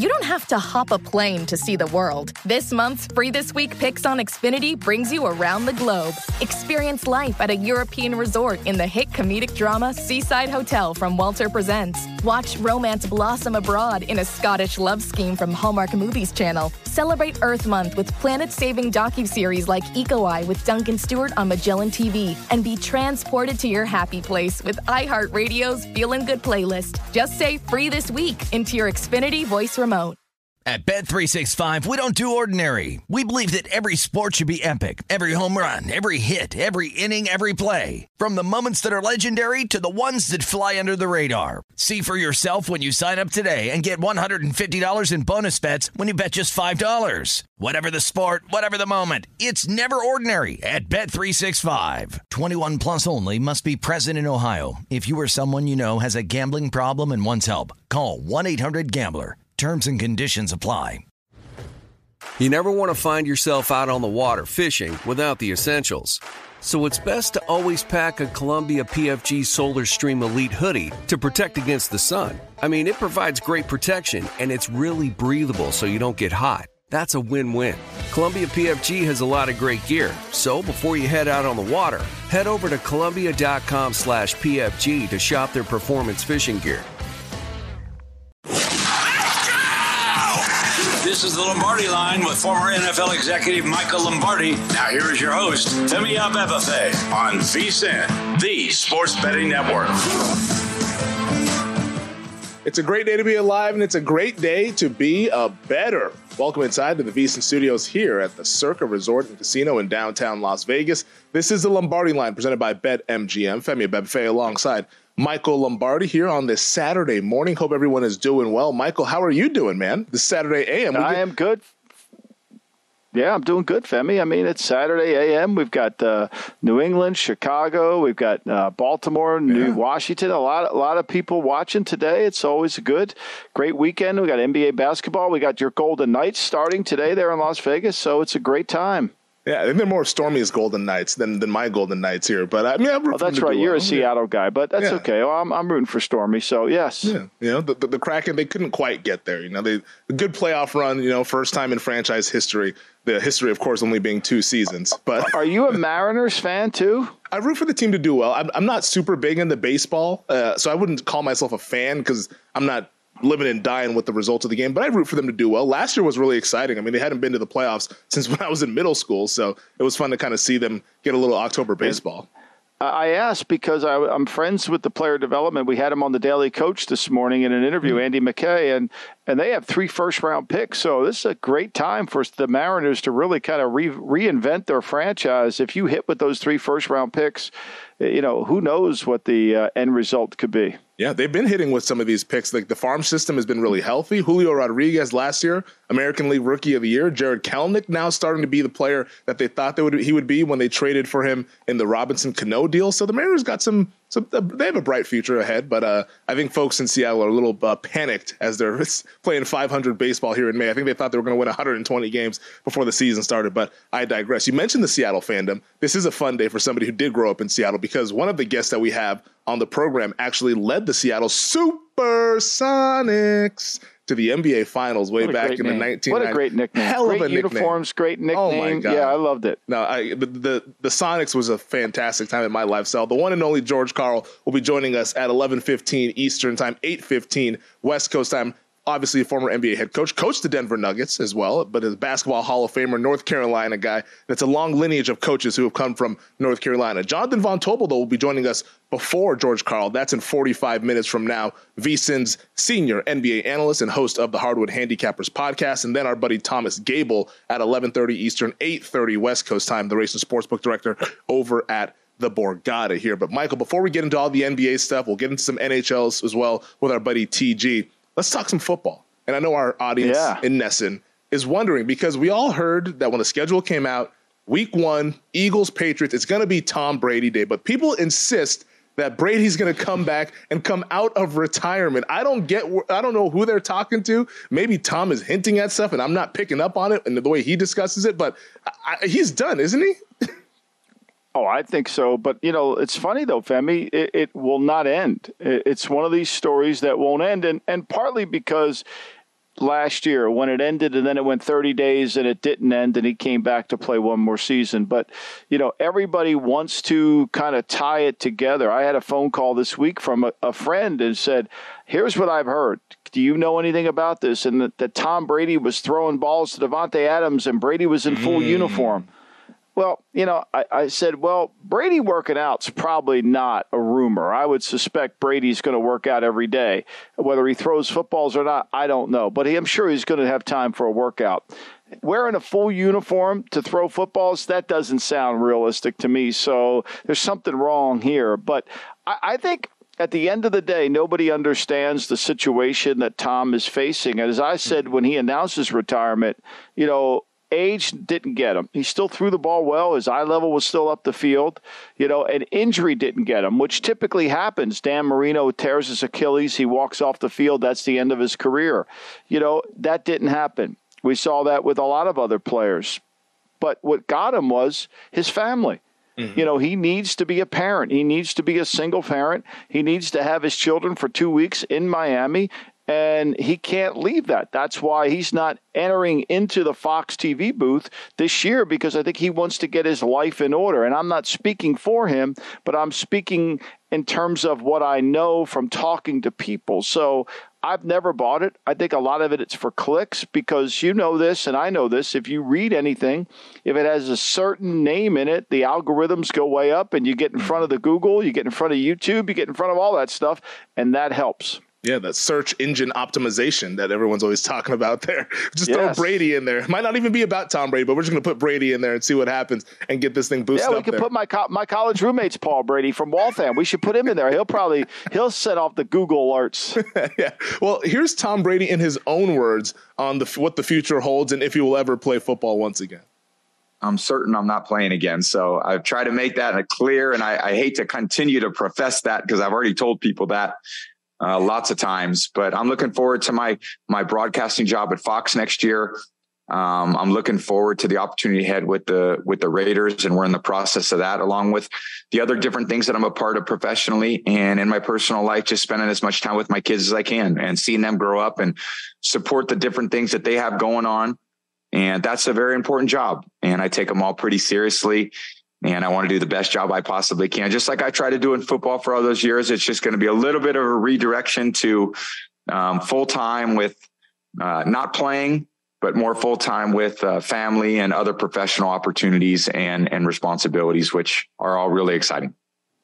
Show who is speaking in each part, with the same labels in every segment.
Speaker 1: you don't have to hop a plane to see the world. This month's Free This Week Picks on Xfinity brings you around the globe. Experience life at a European resort in the hit comedic drama Seaside Hotel from Walter Presents. Watch romance blossom abroad in a Scottish love scheme from Hallmark Movies Channel. Celebrate Earth Month with planet-saving docuseries like Eco Eye with Duncan Stewart on Magellan TV. And be transported to your happy place with iHeartRadio's Feelin' Good playlist. Just say Free This Week into your Xfinity voice remote.
Speaker 2: At Bet365, we don't do ordinary. We believe that every sport should be epic. Every home run, every hit, every inning, every play. From the moments that are legendary to the ones that fly under the radar. See for yourself when you sign up today and get $150 in bonus bets when you bet just $5. Whatever the sport, whatever the moment, it's never ordinary at Bet365. 21 plus only. Must be present in Ohio. If you or someone you know has a gambling problem and wants help, call 1-800-GAMBLER. Terms and conditions apply.
Speaker 3: You never want to find yourself out on the water fishing without the essentials. So it's best to always pack a Columbia PFG Solar Stream Elite hoodie to protect against the sun. I mean, it provides great protection and it's really breathable so you don't get hot. That's a win-win. Columbia PFG has a lot of great gear. So before you head out on the water, head over to Columbia.com/PFG to shop their performance fishing gear.
Speaker 4: This is the Lombardi Line with former NFL executive Michael Lombardi. Now here is your host, Femi Abebefe, on VSiN, the Sports Betting Network.
Speaker 5: It's a great day to be alive, and it's a great day to be a bettor. Welcome inside to the VSiN studios here at the Circa Resort and Casino in downtown Las Vegas. This is the Lombardi Line presented by BetMGM. Femi Abebefe alongside Michael Lombardi here on this Saturday morning. Hope everyone is doing well. Michael, how are you doing, man? This Saturday AM.
Speaker 6: I am good. Yeah, I'm doing good, Femi. I mean, it's Saturday AM. We've got New England, Chicago. We've got Baltimore, New Washington. A lot of people watching today. It's always a great weekend. We got NBA basketball. We got your Golden Knights starting today there in Las Vegas. So it's a great time.
Speaker 5: Yeah, they're more stormy as Golden Knights than my Golden Knights here. But I mean,
Speaker 6: that's right. You're a Seattle guy, but that's okay. Well, I'm rooting for stormy. So yes.
Speaker 5: Yeah. You know, the Kraken, they couldn't quite get there. You know, a good playoff run. You know, first time in franchise history. The history, of course, only being 2 seasons. But
Speaker 6: are you a Mariners fan too?
Speaker 5: I root for the team to do well. I'm not super big into baseball, so I wouldn't call myself a fan because I'm not living and dying with the results of the game, but I root for them to do well. Last year was really exciting. I mean, they hadn't been to the playoffs since when I was in middle school, so it was fun to kind of see them get a little October baseball.
Speaker 6: I asked because I'm friends with the player development. We had him on the Daily Coach this morning in an interview, Andy McKay, and they have 3 first-round picks. So this is a great time for the Mariners to really kind of reinvent their franchise. If you hit with those 3 first-round picks, you know, who knows what the end result could be.
Speaker 5: Yeah, they've been hitting with some of these picks. Like the farm system has been really healthy. Julio Rodriguez last year, American League Rookie of the Year. Jared Kelenic now starting to be the player that they thought he would be when they traded for him in the Robinson Cano deal. So the Mariners got some they have a bright future ahead. But I think folks in Seattle are a little panicked as they're playing 500 baseball here in May. I think they thought they were going to win 120 games before the season started. But I digress. You mentioned the Seattle fandom. This is a fun day for somebody who did grow up in Seattle because one of the guests that we have on the program actually led the Seattle Supersonics to the NBA Finals way back in the 1990s.
Speaker 6: What a great nickname.
Speaker 5: Hell
Speaker 6: great
Speaker 5: of a
Speaker 6: uniforms,
Speaker 5: nickname.
Speaker 6: Great nickname.
Speaker 5: Oh, my God.
Speaker 6: Yeah, I loved it.
Speaker 5: No, the Sonics was a fantastic time in my lifestyle. The one and only George Karl will be joining us at 11:15 Eastern Time, 8:15 West Coast Time. Obviously, a former NBA head coach, coached the Denver Nuggets as well, but a basketball Hall of Famer, North Carolina guy. That's a long lineage of coaches who have come from North Carolina. Jonathan Von Tobel, though, will be joining us before George Karl. That's in 45 minutes from now. VSiN's senior NBA analyst and host of the Hardwood Handicappers podcast. And then our buddy Thomas Gable at 11:30 Eastern, 8:30 West Coast Time, the race and sportsbook director over at the Borgata here. But, Michael, before we get into all the NBA stuff, we'll get into some NHLs as well with our buddy TG. Let's talk some football. And I know our audience in Nesson is wondering because we all heard that when the schedule came out, week 1, Eagles, Patriots, it's going to be Tom Brady Day. But people insist that Brady's going to come back and come out of retirement. I don't know who they're talking to. Maybe Tom is hinting at stuff and I'm not picking up on it and the way he discusses it. But he's done, isn't he?
Speaker 6: Oh, I think so. But, you know, it's funny, though, Femi, it will not end. It's one of these stories that won't end. And partly because last year when it ended, and then it went 30 days and it didn't end, and he came back to play one more season. But, everybody wants to kind of tie it together. I had a phone call this week from a friend and said, here's what I've heard. Do you know anything about this? And that Tom Brady was throwing balls to Davante Adams and Brady was in full uniform. Well, I said, Brady working out's probably not a rumor. I would suspect Brady's going to work out every day. Whether he throws footballs or not, I don't know. But I'm sure he's going to have time for a workout. Wearing a full uniform to throw footballs, that doesn't sound realistic to me. So there's something wrong here. But I think at the end of the day, nobody understands the situation that Tom is facing. And as I said when he announced his retirement, age didn't get him. He still threw the ball well. His eye level was still up the field, and injury didn't get him, which typically happens. Dan Marino tears his Achilles. He walks off the field. That's the end of his career. That didn't happen. We saw that with a lot of other players. But what got him was his family. Mm-hmm. He needs to be a parent. He needs to be a single parent. He needs to have his children for 2 weeks in Miami. And he can't leave that. That's why he's not entering into the Fox TV booth this year, because I think he wants to get his life in order. And I'm not speaking for him, but I'm speaking in terms of what I know from talking to people. So I've never bought it. I think a lot of it's for clicks, because you know this and I know this. If you read anything, if it has a certain name in it, the algorithms go way up and you get in front of the Google, you get in front of YouTube, you get in front of all that stuff, and that helps.
Speaker 5: Yeah, that search engine optimization that everyone's always talking about there. Just throw Brady in there. It might not even be about Tom Brady, but we're just going to put Brady in there and see what happens and get this thing boosted up.
Speaker 6: Yeah, we could put my college roommate's Paul Brady from Waltham. We should put him in there. He'll set off the Google alerts.
Speaker 5: Yeah. Well, here's Tom Brady in his own words on what the future holds and if he will ever play football once again.
Speaker 7: I'm certain I'm not playing again. So I've tried to make that clear, and I hate to continue to profess that because I've already told people that lots of times, but I'm looking forward to my broadcasting job at Fox next year. I'm looking forward to the opportunity ahead with the Raiders, and we're in the process of that, along with the other different things that I'm a part of professionally and in my personal life, just spending as much time with my kids as I can and seeing them grow up and support the different things that they have going on. And that's a very important job. And I take them all pretty seriously. And I want to do the best job I possibly can, just like I try to do in football for all those years. It's just going to be a little bit of a redirection to full-time with not playing, but more full-time with family and other professional opportunities and responsibilities, which are all really exciting.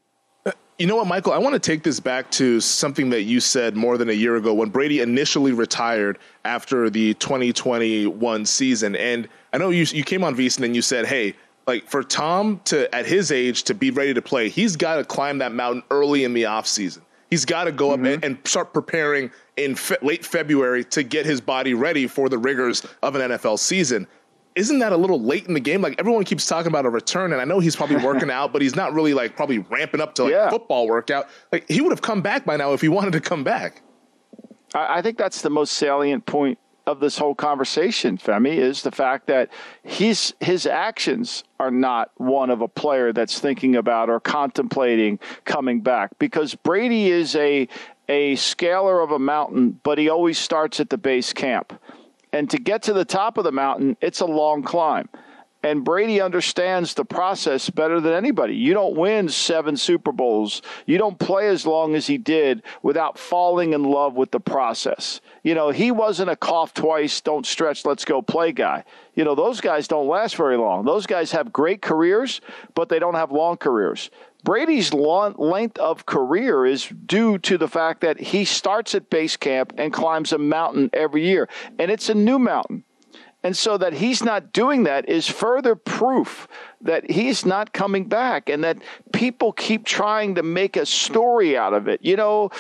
Speaker 5: You know what, Michael? I want to take this back to something that you said more than a year ago when Brady initially retired after the 2021 season. And I know you came on VSiN and you said, hey, like for Tom to, at his age, to be ready to play, he's got to climb that mountain early in the offseason. He's got to go up and start preparing in late February to get his body ready for the rigors of an NFL season. Isn't that a little late in the game? Like everyone keeps talking about a return, and I know he's probably working out, but he's not really probably ramping up to football workout. Like he would have come back by now if he wanted to come back.
Speaker 6: I think that's the most salient point of this whole conversation, Femi, is the fact that his actions are not one of a player that's thinking about or contemplating coming back, because Brady is a scaler of a mountain, but he always starts at the base camp. And to get to the top of the mountain, it's a long climb. And Brady understands the process better than anybody. You don't win 7 Super Bowls. You don't play as long as he did without falling in love with the process. He wasn't a cough twice, don't stretch, let's go play guy. Those guys don't last very long. Those guys have great careers, but they don't have long careers. Brady's length of career is due to the fact that he starts at base camp and climbs a mountain every year. And it's a new mountain. And so that he's not doing that is further proof that he's not coming back, and that people keep trying to make a story out of it.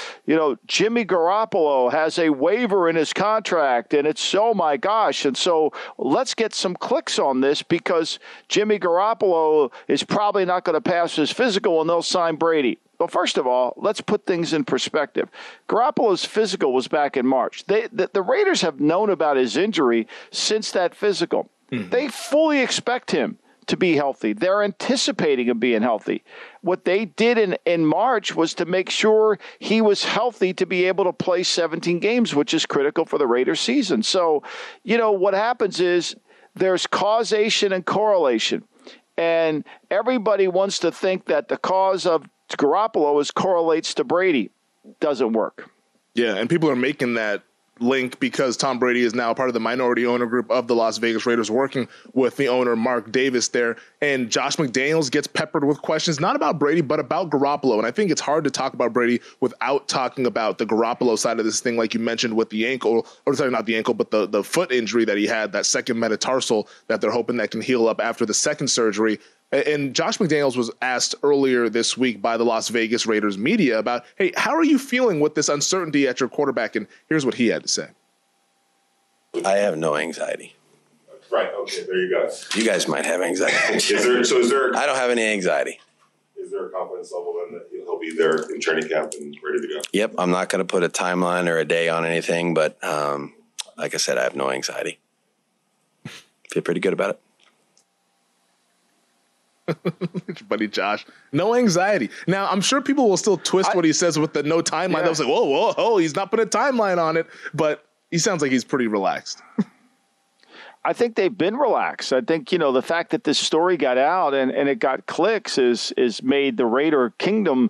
Speaker 6: Jimmy Garoppolo has a waiver in his contract, and it's, oh my gosh. And so let's get some clicks on this, because Jimmy Garoppolo is probably not going to pass his physical and they'll sign Brady. Well, first of all, let's put things in perspective. Garoppolo's physical was back in March. The Raiders have known about his injury since that physical. Mm-hmm. They fully expect him to be healthy. They're anticipating him being healthy. What they did in March was to make sure he was healthy to be able to play 17 games, which is critical for the Raiders season. So, what happens is there's causation and correlation. And everybody wants to think that the cause of Garoppolo correlates to Brady. Doesn't work.
Speaker 5: Yeah, and people are making that link because Tom Brady is now part of the minority owner group of the Las Vegas Raiders, working with the owner, Mark Davis, there. And Josh McDaniels gets peppered with questions, not about Brady, but about Garoppolo. And I think it's hard to talk about Brady without talking about the Garoppolo side of this thing, like you mentioned with the ankle, or sorry, not the ankle, but the foot injury that he had, that second metatarsal that they're hoping that can heal up after the second surgery. And Josh McDaniels was asked earlier this week by the Las Vegas Raiders media about, hey, how are you feeling with this uncertainty at your quarterback? And here's what he had to say.
Speaker 8: I have no anxiety.
Speaker 9: Right. Okay. There you go.
Speaker 8: You guys might have anxiety.
Speaker 9: Is there?
Speaker 8: I don't have any anxiety.
Speaker 9: Is there a confidence level then that he'll be there in training camp and ready to go?
Speaker 8: Yep. I'm not going to put a timeline or a day on anything, but like I said, I have no anxiety. Feel pretty good about it.
Speaker 5: Buddy Josh, no anxiety. Now, I'm sure people will still twist what he says with the no timeline. Yeah. They'll say, whoa, he's not putting a timeline on it. But he sounds like he's pretty relaxed.
Speaker 6: I think they've been relaxed. I think, the fact that this story got out and it got clicks is made the Raider Kingdom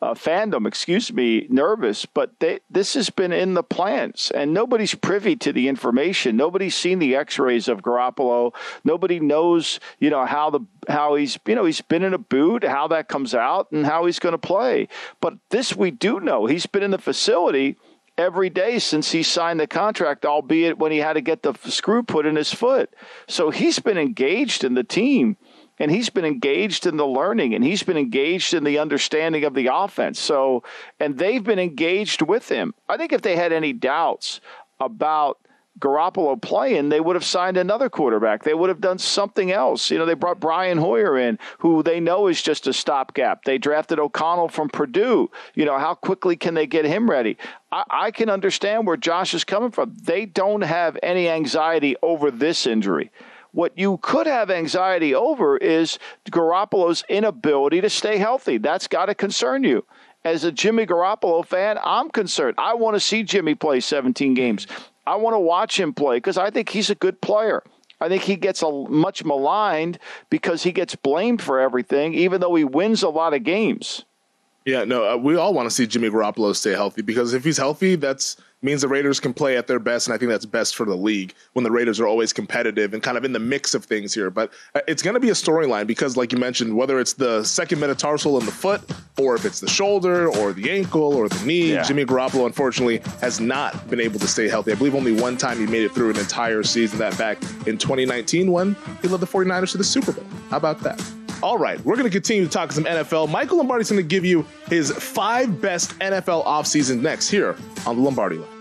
Speaker 6: fandom, nervous. But this has been in the plans, and nobody's privy to the information. Nobody's seen the X-rays of Garoppolo. Nobody knows, how he's been in a boot, how that comes out, and how he's going to play. But this we do know. He's been in the facility every day since he signed the contract, albeit when he had to get the screw put in his foot. So he's been engaged in the team, and he's been engaged in the learning, and he's been engaged in the understanding of the offense. So, and they've been engaged with him. I think if they had any doubts about Garoppolo playing, they would have signed another quarterback. They would have done something else. They brought Brian Hoyer in, who they know is just a stopgap. They drafted O'Connell from Purdue. How quickly can they get him ready? I can understand where Josh is coming from. They don't have any anxiety over this injury. What you could have anxiety over is Garoppolo's inability to stay healthy. That's got to concern you. As a Jimmy Garoppolo fan, I'm concerned. I want to see Jimmy play 17 games. I want to watch him play because I think he's a good player. I think he gets much maligned because he gets blamed for everything, even though he wins a lot of games.
Speaker 5: Yeah, no, we all want to see Jimmy Garoppolo stay healthy because if he's healthy, that means the Raiders can play at their best, and I think that's best for the league when the Raiders are always competitive and kind of in the mix of things here. But it's going to be a storyline because, like you mentioned, whether it's the second metatarsal in the foot or if it's the shoulder or the ankle or the knee, Jimmy Garoppolo, unfortunately, has not been able to stay healthy. I believe only one time he made it through an entire season, that back in 2019 when he led the 49ers to the Super Bowl. How about that? All right, we're going to continue to talk some NFL. Michael Lombardi's going to give you his 5 best NFL offseasons next here on the Lombardi Line.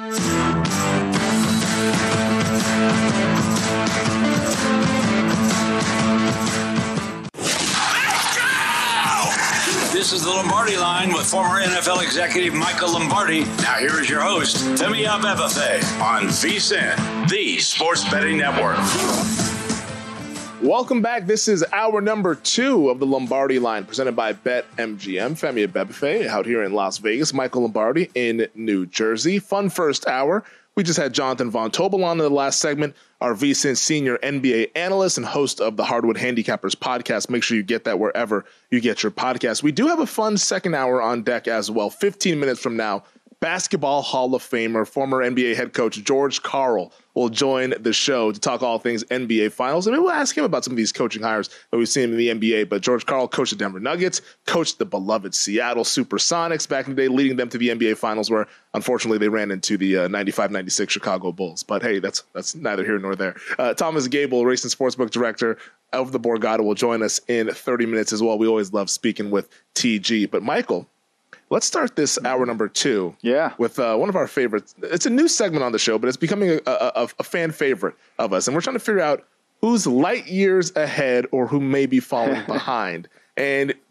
Speaker 4: This is the Lombardi Line with former NFL executive Michael Lombardi. Now here is your host, Femi Abebefe, on VSiN, the Sports Betting Network.
Speaker 5: Welcome back. This is hour number 2 of the Lombardi Line, presented by BetMGM. Femi Abebefe out here in Las Vegas. Michael Lombardi in New Jersey. Fun first hour. We just had Jonathan Von Tobel on in the last segment, our VSiN senior NBA analyst and host of the Hardwood Handicappers podcast. Make sure you get that wherever you get your podcast. We do have a fun second hour on deck as well. 15 minutes from now, Basketball Hall of Famer, former NBA head coach George Karl will join the show to talk all things NBA Finals. And maybe we'll ask him about some of these coaching hires that we've seen in the NBA. But George Karl coached the Denver Nuggets, coached the beloved Seattle Supersonics back in the day, leading them to the NBA Finals, where unfortunately they ran into the 95-96 Chicago Bulls. But hey, that's neither here nor there. Thomas Gable, Racing Sportsbook Director of the Borgata, will join us in 30 minutes as well. We always love speaking with TG. But Michael, let's start this hour number 2 with one of our favorites. It's a new segment on the show, but it's becoming a fan favorite of us. And we're trying to figure out who's light years ahead or who may be falling behind. And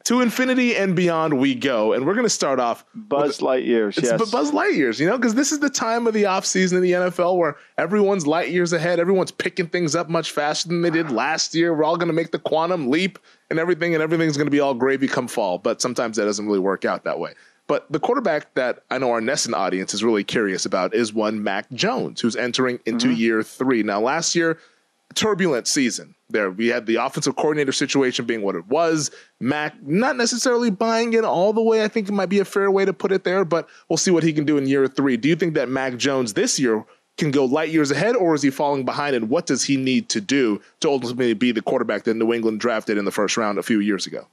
Speaker 5: To infinity and beyond we go. And we're going to start off
Speaker 6: Buzz Lightyears, yes.
Speaker 5: Buzz Lightyears, because this is the time of the offseason in the NFL where everyone's light years ahead. Everyone's picking things up much faster than they did last year. We're all going to make the quantum leap and everything's going to be all gravy come fall. But sometimes that doesn't really work out that way. But the quarterback that I know our NESN audience is really curious about is one Mac Jones, who's entering into year 3. Now, last year, turbulent season there. We had the offensive coordinator situation being what it was. Mac not necessarily buying it all the way. I think it might be a fair way to put it there, but we'll see what he can do in year 3. Do you think that Mac Jones this year can go light years ahead, or is he falling behind, and what does he need to do to ultimately be the quarterback that New England drafted in the first round a few years ago?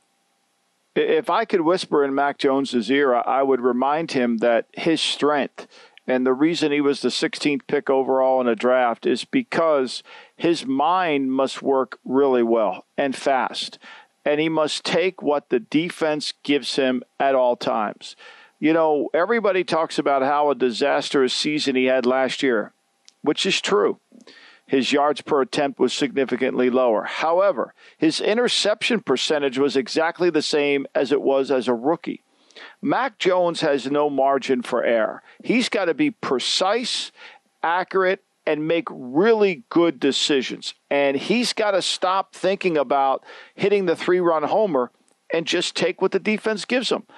Speaker 6: If I could whisper in Mac Jones's ear, I would remind him that his strength and the reason he was the 16th pick overall in a draft is because his mind must work really well and fast. And he must take what the defense gives him at all times. Everybody talks about how a disastrous season he had last year, which is true. His yards per attempt was significantly lower. However, his interception percentage was exactly the same as it was as a rookie. Mac Jones has no margin for error. He's got to be precise, accurate, and make really good decisions. And he's got to stop thinking about hitting the 3-run homer and just take what the defense gives him.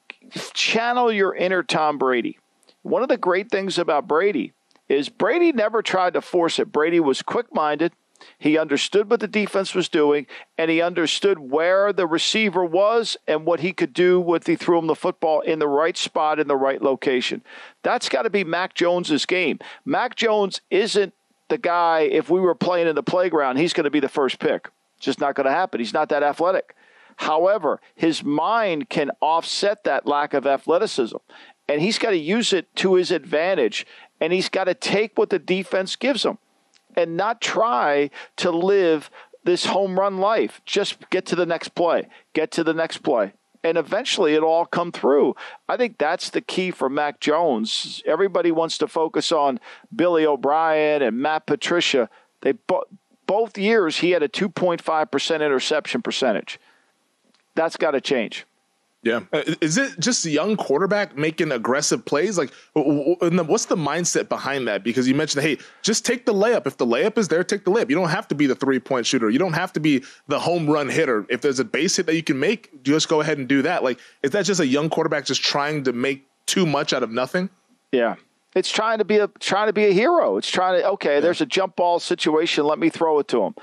Speaker 6: Channel your inner Tom Brady. One of the great things about Brady is Brady never tried to force it. Brady was quick-minded. He understood what the defense was doing, and he understood where the receiver was and what he could do when he threw him the football in the right spot in the right location. That's got to be Mac Jones's game. Mac Jones isn't the guy, if we were playing in the playground, he's going to be the first pick. It's just not going to happen. He's not that athletic. However, his mind can offset that lack of athleticism, and he's got to use it to his advantage, and he's got to take what the defense gives him and not try to live this home run life. Just get to the next play, and eventually it'll all come through. I think that's the key for Mac Jones. Everybody wants to focus on Billy O'Brien and Matt Patricia. They both years he had a 2.5% interception percentage. That's got to change.
Speaker 5: Yeah. Is it just a young quarterback making aggressive plays? Like, what's the mindset behind that? Because you mentioned, hey, just take the layup. If the layup is there, take the layup. You don't have to be the 3-point shooter. You don't have to be the home run hitter. If there's a base hit that you can make, just go ahead and do that. Like, is that just a young quarterback just trying to make too much out of nothing?
Speaker 6: Yeah. It's trying to be a hero. It's trying to, there's a jump ball situation. Let me throw it to him,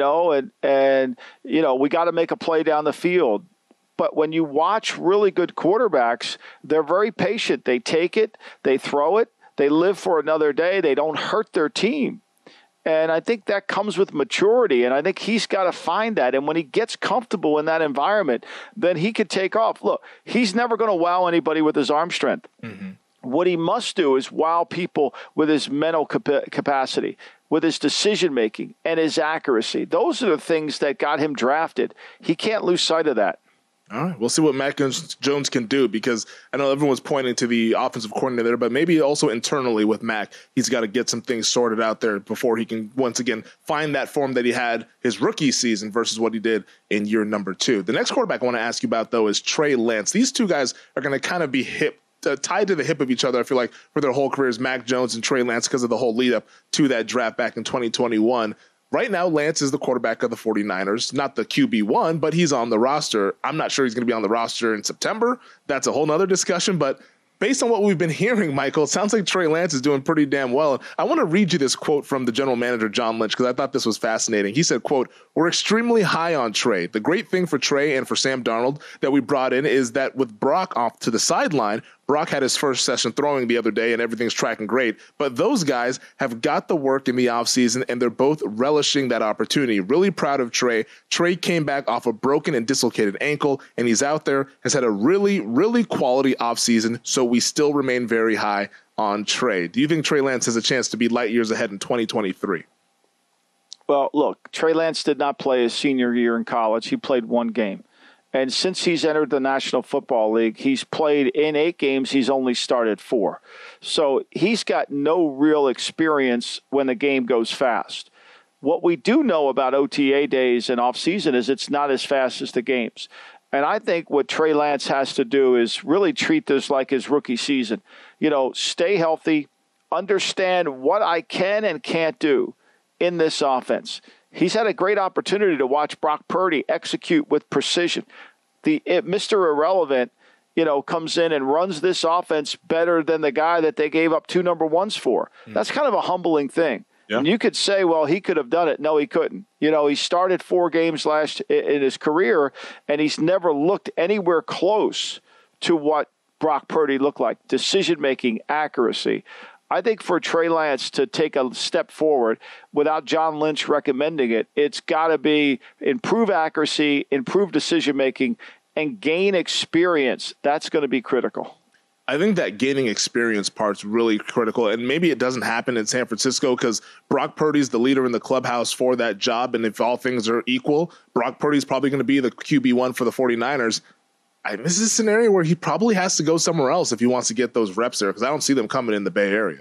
Speaker 6: and we got to make a play down the field. But when you watch really good quarterbacks, they're very patient. They take it, they throw it, they live for another day. They don't hurt their team. And I think that comes with maturity, and I think he's got to find that. And when he gets comfortable in that environment, then he could take off. Look, he's never going to wow anybody with his arm strength. Mm-hmm. What he must do is wow people with his mental capacity, with his decision-making, and his accuracy. Those are the things that got him drafted. He can't lose sight of that.
Speaker 5: All right, we'll see what Mac Jones can do, because I know everyone's pointing to the offensive coordinator, but maybe also internally with Mac, he's got to get some things sorted out there before he can once again find that form that he had his rookie season versus what he did in year number 2. The next quarterback I want to ask you about, though, is Trey Lance. These two guys are going to kind of be tied to the hip of each other, I feel like, for their whole careers, Mac Jones and Trey Lance, because of the whole lead up to that draft back in 2021. Right now, Lance is the quarterback of the 49ers, not the QB1, but he's on the roster. I'm not sure he's going to be on the roster in September. That's a whole nother discussion, but based on what we've been hearing, Michael, it sounds like Trey Lance is doing pretty damn well. I want to read you this quote from the general manager, John Lynch, because I thought this was fascinating. He said, quote, "We're extremely high on Trey. The great thing for Trey and for Sam Darnold that we brought in is that with Brock off to the sideline, Brock had his first session throwing the other day and everything's tracking great. But those guys have got the work in the offseason and they're both relishing that opportunity. Really proud of Trey. Trey came back off a broken and dislocated ankle and he's out there, has had a really, really quality offseason. So we still remain very high on Trey." Do you think Trey Lance has a chance to be light years ahead in 2023?
Speaker 6: Well, look, Trey Lance did not play his senior year in college. He played one game. And since he's entered the National Football League, he's played in 8 games. He's only started 4. So he's got no real experience when the game goes fast. What we do know about OTA days and offseason is it's not as fast as the games. And I think what Trey Lance has to do is really treat this like his rookie season. Stay healthy, understand what I can and can't do in this offense. He's had a great opportunity to watch Brock Purdy execute with precision. Mr. Irrelevant, comes in and runs this offense better than the guy that they gave up 2 number ones for. That's kind of a humbling thing. Yeah. And you could say, well, he could have done it. No, he couldn't. He started 4 games in his career, and he's never looked anywhere close to what Brock Purdy looked like. Decision-making, accuracy. I think for Trey Lance to take a step forward without John Lynch recommending it, it's got to be improve accuracy, improve decision-making, and gain experience. That's going to be critical.
Speaker 5: I think that gaining experience part's really critical, and maybe it doesn't happen in San Francisco because Brock Purdy's the leader in the clubhouse for that job, and if all things are equal, Brock Purdy's probably going to be the QB1 for the 49ers. This is a scenario where he probably has to go somewhere else if he wants to get those reps there because I don't see them coming in the Bay Area.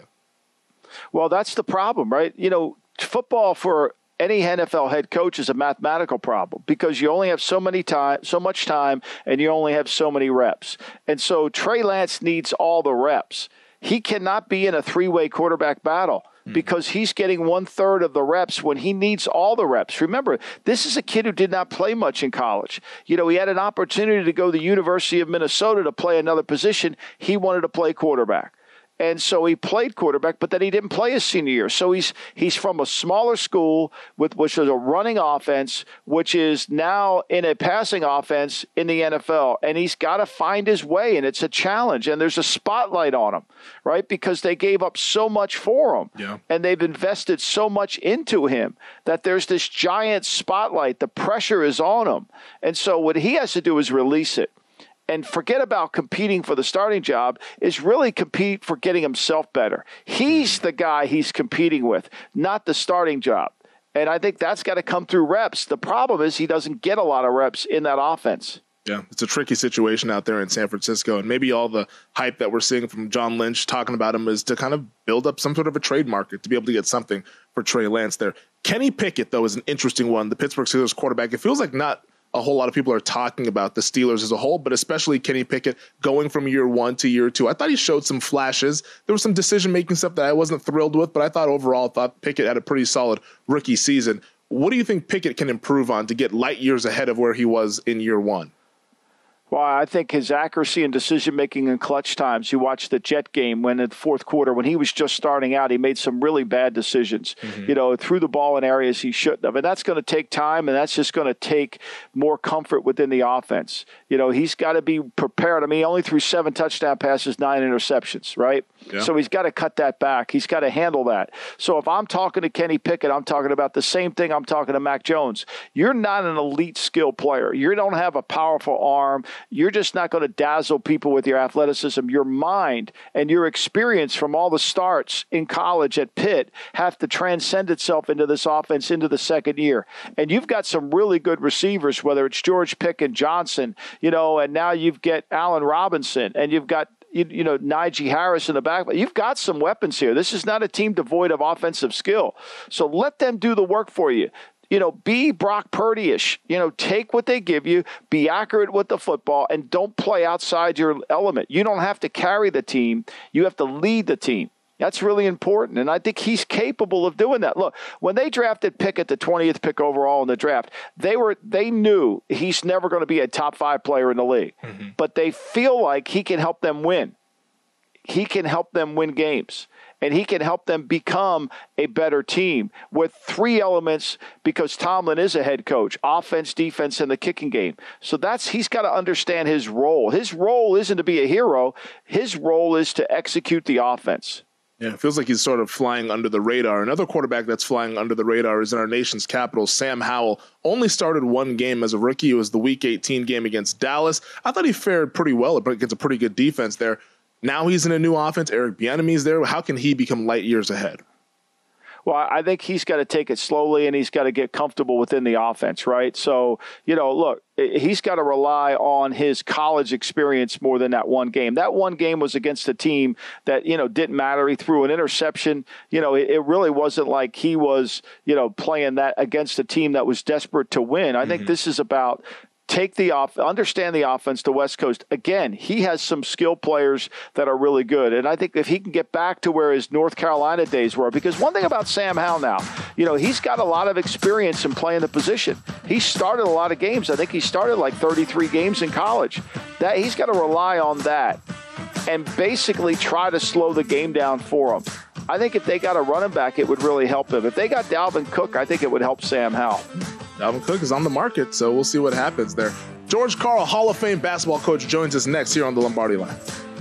Speaker 6: Well, that's the problem, right? Football for any NFL head coach is a mathematical problem because you only have so much time, and you only have so many reps. And so Trey Lance needs all the reps. He cannot be in a 3-way quarterback battle because he's getting 1/3 of the reps when he needs all the reps. Remember, this is a kid who did not play much in college. He had an opportunity to go to the University of Minnesota to play another position. He wanted to play quarterback. And so he played quarterback, but then he didn't play his senior year. So he's from a smaller school which is a running offense, which is now in a passing offense in the NFL. And he's got to find his way, and it's a challenge. And there's a spotlight on him, right? Because they gave up so much for him. Yeah. And they've invested so much into him that there's this giant spotlight. The pressure is on him. And so what he has to do is release it. And forget about competing for the starting job, is really compete for getting himself better. He's the guy he's competing with, not the starting job. And I think that's got to come through reps. The problem is he doesn't get a lot of reps in that offense.
Speaker 5: Yeah, it's a tricky situation out there in San Francisco. And maybe all the hype that we're seeing from John Lynch talking about him is to kind of build up some sort of a trade market to be able to get something for Trey Lance there. Kenny Pickett, though, is an interesting one. The Pittsburgh Steelers quarterback. It feels like not a whole lot of people are talking about the Steelers as a whole, but especially Kenny Pickett going from year 1 to year 2. I thought he showed some flashes. There was some decision-making stuff that I wasn't thrilled with, but I thought Pickett had a pretty solid rookie season. What do you think Pickett can improve on to get light years ahead of where he was in year 1?
Speaker 6: Well, I think his accuracy and decision-making in clutch times. You watch the Jet game when in the fourth quarter, when he was just starting out, he made some really bad decisions. Threw the ball in areas he shouldn't have. And that's going to take time, and that's just going to take more comfort within the offense. He's got to be prepared. I mean, he only threw 7 touchdown passes, 9 interceptions, right? Yeah. So he's got to cut that back. He's got to handle that. So if I'm talking to Kenny Pickett, I'm talking about the same thing I'm talking to Mac Jones. You're not an elite skill player. You don't have a powerful arm. You're just not going to dazzle people with your athleticism. Your mind and your experience from all the starts in college at Pitt have to transcend itself into this offense into the second year. And you've got some really good receivers, whether it's George Pickens, Johnson, and now you've got Allen Robinson, and you've got Najee Harris in the back. You've got some weapons here. This is not a team devoid of offensive skill. So let them do the work for you. Be Brock Purdy-ish. Take what they give you, be accurate with the football, and don't play outside your element. You don't have to carry the team. You have to lead the team. That's really important, and I think he's capable of doing that. Look, when they drafted Pickett, the 20th pick overall in the draft, they knew he's never going to be a top 5 player in the league, but they feel like he can help them win. He can help them win games. And he can help them become a better team with 3 elements because Tomlin is a head coach, offense, defense, and the kicking game. So he's got to understand his role. His role isn't to be a hero. His role is to execute the offense.
Speaker 5: Yeah, it feels like he's sort of flying under the radar. Another quarterback that's flying under the radar is in our nation's capital, Sam Howell. Only started 1 game as a rookie. It was the Week 18 game against Dallas. I thought he fared pretty well against a pretty good defense there. Now he's in a new offense. Eric Bieniemy's there. How can he become light years ahead?
Speaker 6: Well, I think he's got to take it slowly, and he's got to get comfortable within the offense, right? So, look, he's got to rely on his college experience more than that 1 game. That 1 game was against a team that, didn't matter. He threw an interception. It really wasn't like he was, playing that against a team that was desperate to win. I think this is about understand the offense to West Coast. Again, he has some skill players that are really good. And I think if he can get back to where his North Carolina days were, because one thing about Sam Howell now, he's got a lot of experience in playing the position. He started a lot of games. I think he started like 33 games in college. That he's got to rely on that and basically try to slow the game down for him. I think if they got a running back, it would really help him. If they got Dalvin Cook, I think it would help Sam Howell.
Speaker 5: Dalvin Cook is on the market, so we'll see what happens there. George Karl, Hall of Fame basketball coach, joins us next here on the Lombardi Line.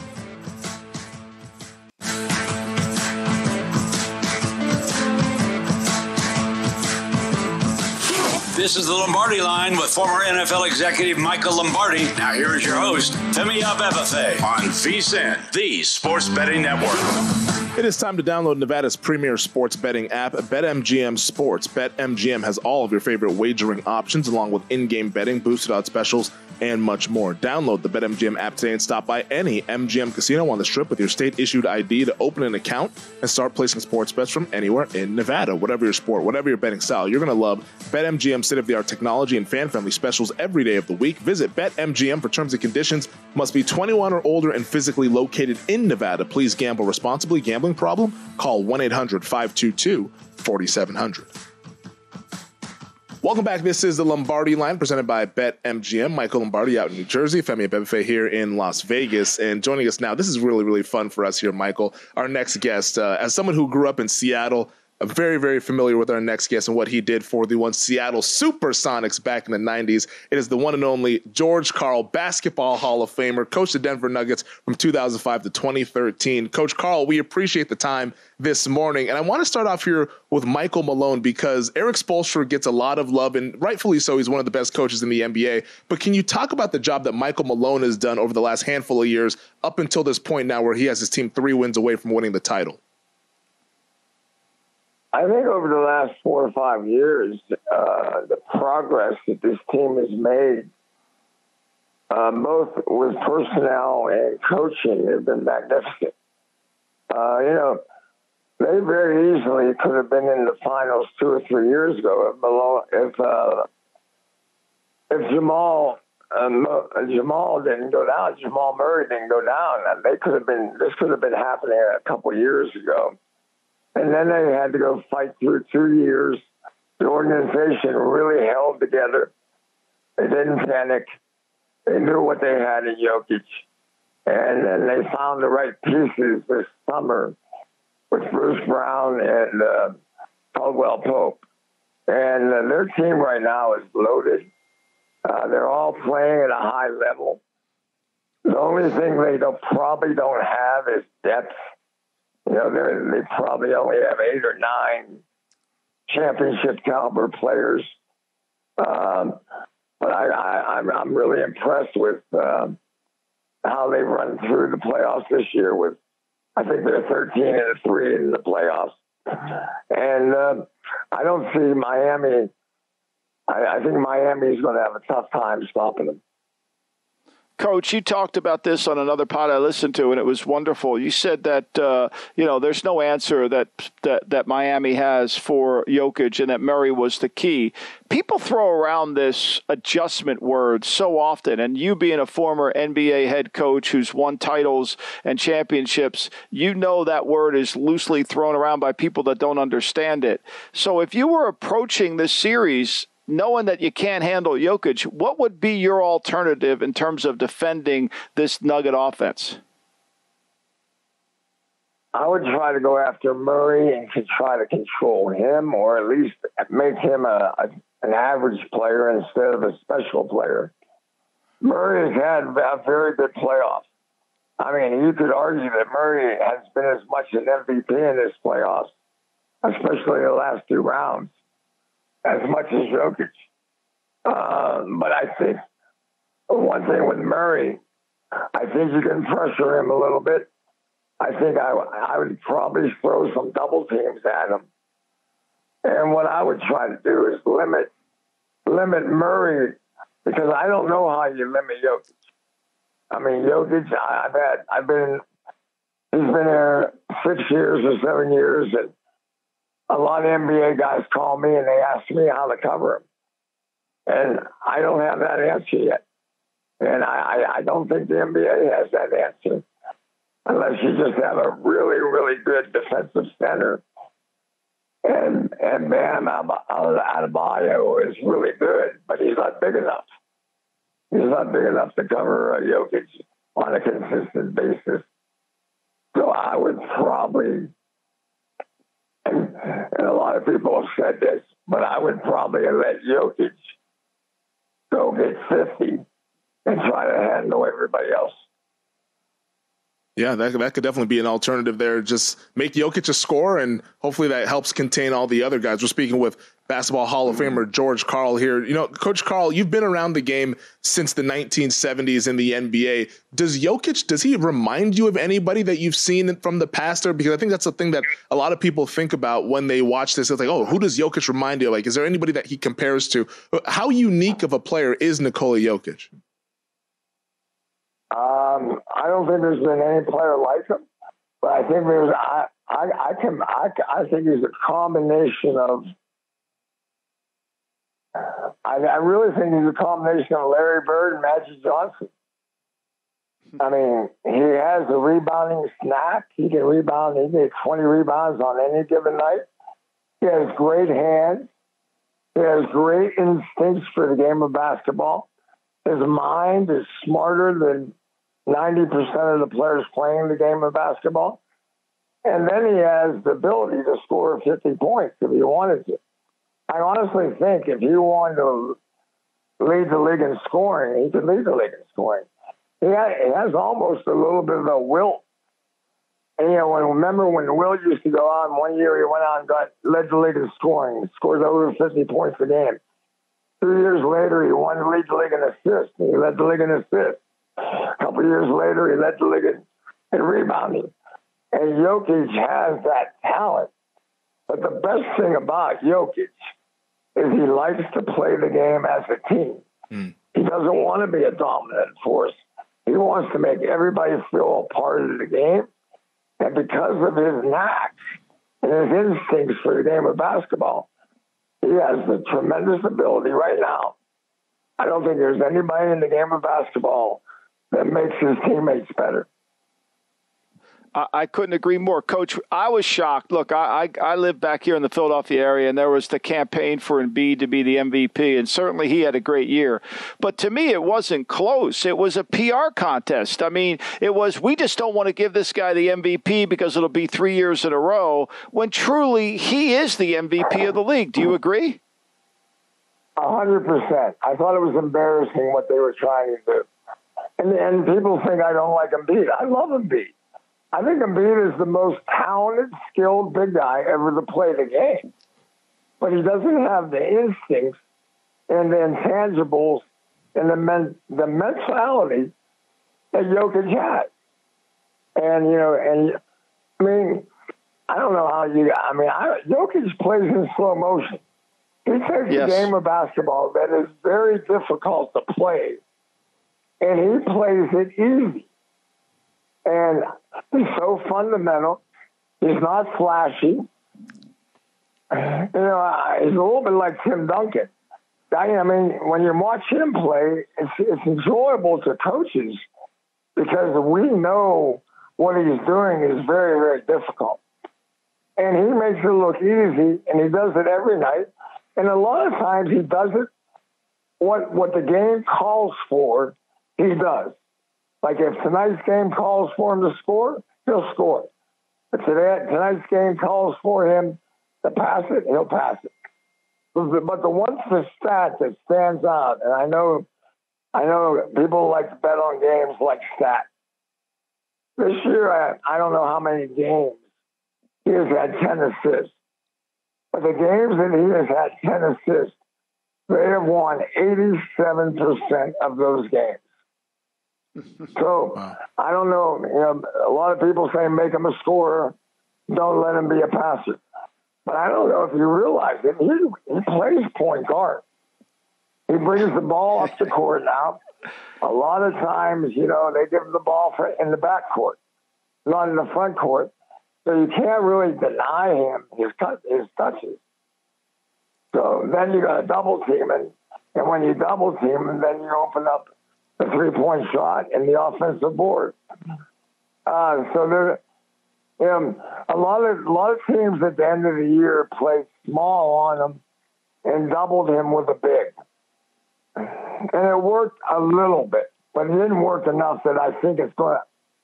Speaker 4: This is the Lombardi Line with former NFL executive Michael Lombardi. Now here is your host, Femi Abebefe, on VSiN, the Sports Betting Network.
Speaker 5: It is time to download Nevada's premier sports betting app, BetMGM Sports. BetMGM has all of your favorite wagering options, along with in-game betting, boosted odds specials, and much more. Download the BetMGM app today and stop by any MGM casino on the Strip with your state-issued ID to open an account and start placing sports bets from anywhere in Nevada. Whatever your sport, whatever your betting style, you're going to love BetMGM state-of-the-art technology and fan-friendly specials every day of the week. Visit BetMGM for terms and conditions. Must be 21 or older and physically located in Nevada. Please gamble responsibly. Gambling problem? Call 1-800-522-4700. Welcome back. This is the Lombardi Line presented by BetMGM. Michael Lombardi out in New Jersey, Femi Abebefe here in Las Vegas. And joining us now, this is really, really fun for us here, Michael. Our next guest, as someone who grew up in Seattle, I'm very, very familiar with our next guest and what he did for the one Seattle Supersonics back in the 90s. It is the one and only George Karl, Basketball Hall of Famer, coached the Denver Nuggets from 2005 to 2013. Coach Karl, we appreciate the time this morning. And I want to start off here with Michael Malone because Eric Spoelstra gets a lot of love, and rightfully so. He's one of the best coaches in the NBA. But can you talk about the job that Michael Malone has done over the last handful of years up until this point now where he has his team 3 wins away from winning the title?
Speaker 10: I think over the last 4 or 5 years, the progress that this team has made, both with personnel and coaching, have been magnificent. They very easily could have been in the finals 2 or 3 years ago if Jamal didn't go down, Jamal Murray didn't go down. This could have been happening a couple of years ago. And then they had to go fight through 2 years. The organization really held together. They didn't panic. They knew what they had in Jokic. And then they found the right pieces this summer with Bruce Brown and Caldwell Pope. And their team right now is loaded. They're all playing at a high level. The only thing they probably don't have is depth. They probably only have 8 or 9 championship caliber players. But I'm really impressed with how they've run through the playoffs this year with, I think they're 13-3 in the playoffs. And I don't see Miami. I think Miami is going to have a tough time stopping them.
Speaker 6: Coach, you talked about this on another pod I listened to, and it was wonderful. You said that, there's no answer that Miami has for Jokic and that Murray was the key. People throw around this adjustment word so often, and you being a former NBA head coach who's won titles and championships, that word is loosely thrown around by people that don't understand it. So if you were approaching this series knowing that you can't handle Jokic, what would be your alternative in terms of defending this Nugget offense?
Speaker 10: I would try to go after Murray and to try to control him, or at least make him an average player instead of a special player. Murray has had a very good playoff. I mean, you could argue that Murray has been as much an MVP in this playoffs, especially the last 2 rounds, as much as Jokic. But I think one thing with Murray, I think you can pressure him a little bit. I think I would probably throw some double teams at him. And what I would try to do is limit Murray, because I don't know how you limit Jokic. I mean, Jokic, he's been there 6 years or 7 years, and a lot of NBA guys call me and they ask me how to cover him. And I don't have that answer yet. And I don't think the NBA has that answer unless you just have a really, really good defensive center. And Bam Adebayo is really good, but he's not big enough. He's not big enough to cover Jokic on a consistent basis. So I would probably, and a lot of people have said this, but I would probably let Jokic go get 50 and try to handle everybody else.
Speaker 5: Yeah, that could definitely be an alternative there. Just make Jokic a scorer, and hopefully that helps contain all the other guys. We're speaking with Basketball Hall of Famer George Karl here. You know, Coach Karl, you've been around the game since the 1970s in the NBA. Does he remind you of anybody that you've seen from the past? Or because I think that's the thing that a lot of people think about when they watch this. It's like, oh, who does Jokic remind you of? Like, is there anybody that he compares to? How unique of a player is Nikola Jokic?
Speaker 10: I don't think there's been any player like him, but I think I think he's a combination of. I really think he's a combination of Larry Bird and Magic Johnson. I mean, he has a rebounding snack. He can rebound. He can get 20 rebounds on any given night. He has great hands. He has great instincts for the game of basketball. His mind is smarter than 90% of the players playing the game of basketball. And then he has the ability to score 50 points if he wanted to. I honestly think if he wanted to lead the league in scoring, he could lead the league in scoring. He has almost a little bit of a Wilt. And, you know, remember when Wilt used to go out, and one year he went out and led the league in scoring, scored over 50 points a game. 2 years later, he won to lead the league in assists. He led the league in assists. A couple of years later, he led the league in rebounding. And Jokic has that talent. But the best thing about Jokic is he likes to play the game as a team. He doesn't want to be a dominant force. He wants to make everybody feel a part of the game. And because of his knack and his instincts for the game of basketball, he has the tremendous ability right now. I don't think there's anybody in the game of basketball that makes his teammates better.
Speaker 6: I couldn't agree more. Coach, I was shocked. Look, I live back here in the Philadelphia area, and there was the campaign for Embiid to be the MVP, and certainly he had a great year. But to me, it wasn't close. It was a PR contest. I mean, it was, we just don't want to give this guy the MVP because it'll be 3 years in a row, when truly he is the MVP of the league. Do you agree?
Speaker 10: 100%. I thought it was embarrassing what they were trying to do. And people think I don't like Embiid. I love Embiid. I think Embiid is the most talented, skilled big guy ever to play the game. But he doesn't have the instincts and the intangibles and the mentality that Jokic has. And, you know, I mean, I don't know how Jokic plays in slow motion. He takes a game of basketball that is very difficult to play, and he plays it easy. And he's so fundamental. He's not flashy. You know, he's a little bit like Tim Duncan. I mean, when you watch him play, it's enjoyable to coaches because we know what he's doing is very, very difficult. And he makes it look easy, and he does it every night. And a lot of times he does it, what the game calls for, he does. Like if tonight's game calls for him to score, he'll score. If tonight's game calls for him to pass it, he'll pass it. But the one stat that stands out, and I know people like to bet on games like stat. This year, I don't know how many games he has had 10 assists. But the games that he has had 10 assists, they have won 87% of those games. So, wow. I don't know. You know, a lot of people say make him a scorer, don't let him be a passer. But I don't know if you realize it. He plays point guard. He brings the ball up the court now. A lot of times, you know, they give him the ball in the back court, not in the front court. So you can't really deny him his touches. So then you got to double team, and And when you double team him, then you open up the 3-point shot and the offensive board. So there, a lot of teams at the end of the year played small on him and doubled him with a big. And it worked a little bit, but it didn't work enough that I think it's going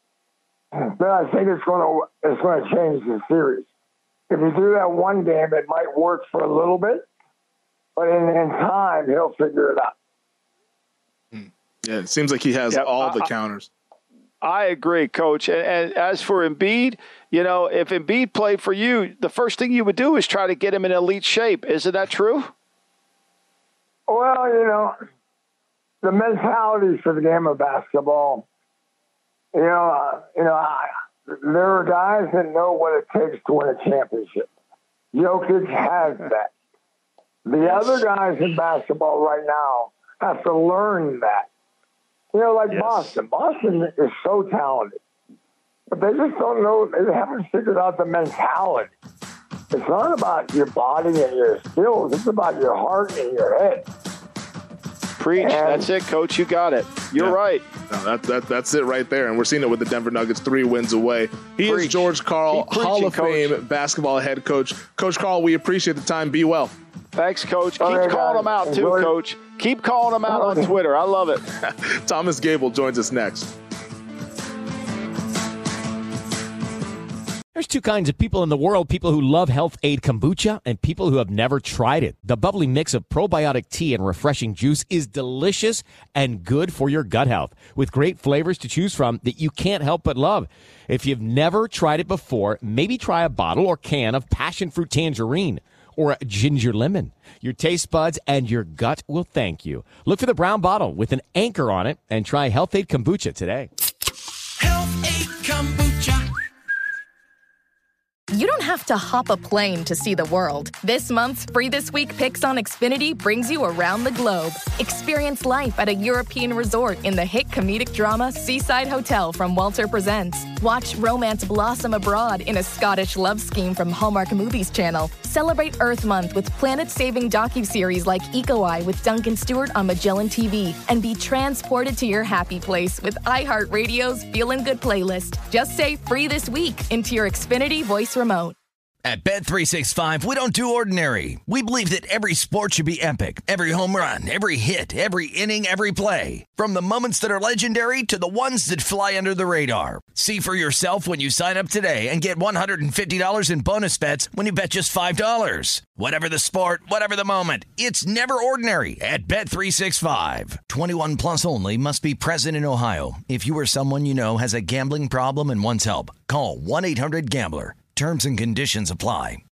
Speaker 10: to change the series. If you do that one game, it might work for a little bit, but in time, he'll figure it out.
Speaker 5: Yeah, it seems like he has all the counters.
Speaker 6: I agree, Coach. And as for Embiid, if Embiid played for you, the first thing you would do is try to get him in elite shape. Isn't that true?
Speaker 10: Well, the mentality for the game of basketball, there are guys that know what it takes to win a championship. Jokic has that. The other guys in basketball right now have to learn that. Boston. Boston is so talented, but they just don't know. They haven't figured out the mentality. It's not about your body and your skills. It's about your heart and your head.
Speaker 6: Preach. That's it, Coach. You got it. You're right.
Speaker 5: No, that's it right there. And we're seeing it with the Denver Nuggets 3 wins away. He is George Karl, Hall of Fame basketball head coach. Coach Karl, we appreciate the time. Be well.
Speaker 6: Thanks, Coach. Keep calling them out, too, Coach. Keep calling them out on Twitter. I love it.
Speaker 5: Thomas Gable joins us next.
Speaker 11: There's two kinds of people in the world, people who love Health Aid Kombucha and people who have never tried it. The bubbly mix of probiotic tea and refreshing juice is delicious and good for your gut health, with great flavors to choose from that you can't help but love. If you've never tried it before, maybe try a bottle or can of passion fruit tangerine or a ginger lemon. Your taste buds and your gut will thank you. Look for the brown bottle with an anchor on it and try Health Aid Kombucha today.
Speaker 12: Health Aid Kombucha.
Speaker 1: You don't have to hop a plane to see the world. This month's Free This Week Picks on Xfinity brings you around the globe. Experience life at a European resort in the hit comedic drama Seaside Hotel from Walter Presents. Watch romance blossom abroad in a Scottish love scheme from Hallmark Movies Channel. Celebrate Earth Month with planet-saving docuseries like Eco Eye with Duncan Stewart on Magellan TV. And be transported to your happy place with iHeartRadio's Feelin' Good playlist. Just say Free This Week into your Xfinity voice remote.
Speaker 2: At Bet365, we don't do ordinary. We believe that every sport should be epic. Every home run, every hit, every inning, every play. From the moments that are legendary to the ones that fly under the radar. See for yourself when you sign up today and get $150 in bonus bets when you bet just $5. Whatever the sport, whatever the moment, it's never ordinary at Bet365. 21 plus only. Must be present in Ohio. If you or someone you know has a gambling problem and wants help, call 1-800-GAMBLER. Terms and conditions apply.